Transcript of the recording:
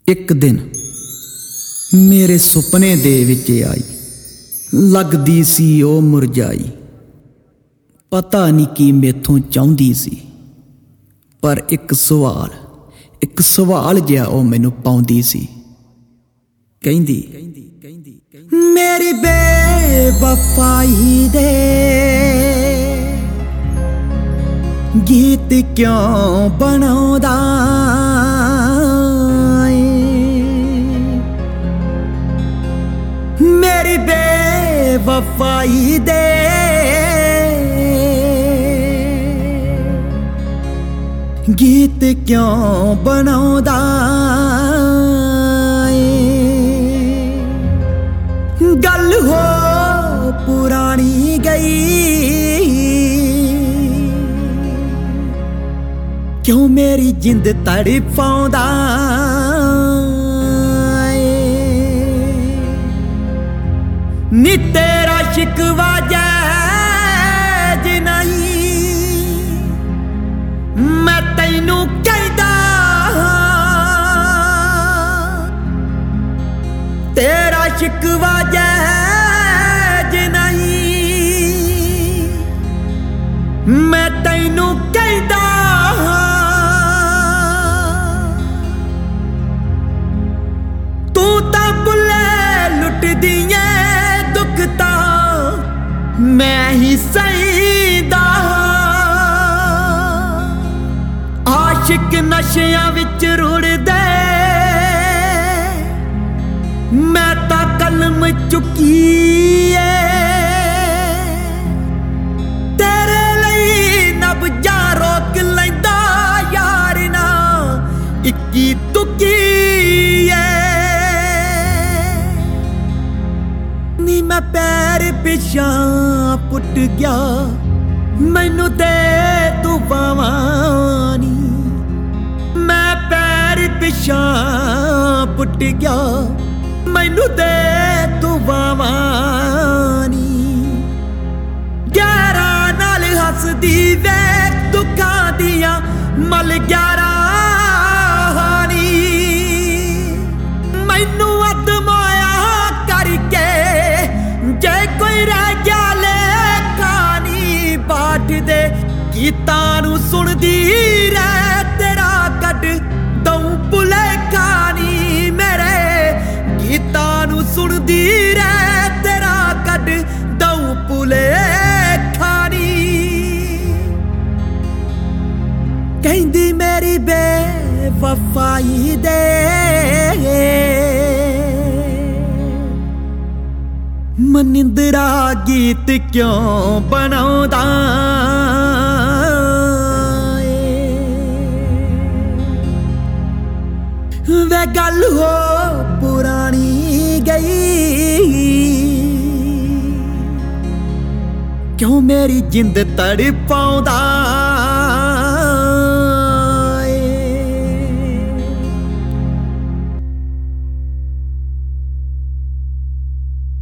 ਇੱਕ ਦਿਨ ਮੇਰੇ ਸੁਪਨੇ ਦੇ ਵਿੱਚ ਆਈ, ਲੱਗਦੀ ਸੀ ਉਹ ਮੁਰਝਾਈ। ਪਤਾ ਨਹੀਂ ਕੀ ਮੈਥੋਂ ਚਾਹੁੰਦੀ ਸੀ, ਪਰ ਇੱਕ ਸਵਾਲ ਜਿਹਾ ਉਹ ਮੈਨੂੰ ਪਾਉਂਦੀ ਸੀ। ਕਹਿੰਦੀ ਮੇਰੀ ਬੇਵਫਾਈ ਦੇ ਗੀਤ ਕਿਉਂ ਬਣਾਉਂਦਾ ਏ, ਮੇਰੀ ਬੇਵਫਾਈ ਦੇ ਗੀਤ ਕਿਉਂ ਬਣਾਉਂਦਾ ਏ। ਗੱਲ ਹੋ ਪੁਰਾਣੀ ਗਈ, ਕਿਉਂ ਮੇਰੀ ਜਿੰਦ ਤੜਫਾਉਂਦਾ ਏ। ਨੀ ਤੇਰਾ ਸ਼ਿਕਵਾ ਜੈਜ ਨਹੀਂ, ਮੈਂ ਤੈਨੂੰ ਕਹਿੰਦਾ ਤੇਰਾ ਸ਼ਿਕਵਾ ਜੈਜ ਨਹੀਂ, ਮੈਂ ਤੈਨੂੰ ਕਹਿੰਦਾ ਤੂੰ ਤਾਂ ਬੁੱਲੇ ਲੁੱਟਦੀ ਏ ਦੁੱਖ ਤਾਂ ਮੈਂ ਹੀ ਸਹੀਦਾ। ਆਸ਼ਿਕ ਨਸ਼ਿਆਂ ਵਿੱਚ ਰੁੜਦੇ, ਮੈਂ ਤਾਂ ਕਲਮ ਚੁੱਕੀ ਏ। ਤੇਰੇ ਲਈ ਨਬਜ਼ਾਂ ਰੋਕ ਲੈਂਦਾ ਯਾਰ ਨਾ ਇੱਕੀ ਤੁੱਕੀ ਏ। ਨੀ ਮੈਂ ਪੈਰ ਪਿਛਾਂ ਪੁੱਟ ਗਿਆ, ਮੈਨੂੰ ਦੇ ਤੂੰ ਬਾਵਾਂ ਨੀ। ਮੈਂ ਪੈਰ ਪਿਛਾਂ ਪੁੱਟ ਗਿਆ, ਮੈਨੂੰ ਦੇ ਤੂੰ ਬਾਵਾਂ ਨੀ। ਗਿਆਰਾਂ ਨਾਲ ਹੱਸਦੀ ਵੇਖ ਦੁੱਖਾਂ ਦੀਆਂ ਮਲ ਗਿਆਰਾਂ ਨੀ। ਮੈਨੂੰ ਅਦਮਾਇਆ ਕਰਕੇ ਜੇ ਕੋਈ ਰਹਿ ਗਿਆ ਲੇਖਾ ਨੀ। ਬਾਠ ਦੇ ਗੀਤਾਂ ਨੂੰ ਸੁਣਦੀ ਰਹਿ, ਤੇਰਾ ਕੱਢ ਦਊਂ ਭੁਲੇਖਾ ਨੀ। ਮੇਰੇ ਗੀਤਾਂ ਨੂੰ ਸੁਣਦੀ ਰਹਿ, ਤੇਰਾ ਕੱਢ ਦਊਂ ਭੁਲੇਖਾ ਨੀ। ਕਹਿੰਦੀ ਮੇਰੀ ਬੇਵਫਾਈ ਦੇ ਮਨਿੰਦਰਾ ਗੀਤ ਕਿਉਂ ਬਣਾਉਂਦਾ ਏ। ਵੇ ਗੱਲ ਹੋ ਪੁਰਾਣੀ ਗਈ, ਕਿਉਂ ਮੇਰੀ ਜਿੰਦ ਤੜਫਾਉਂਦਾ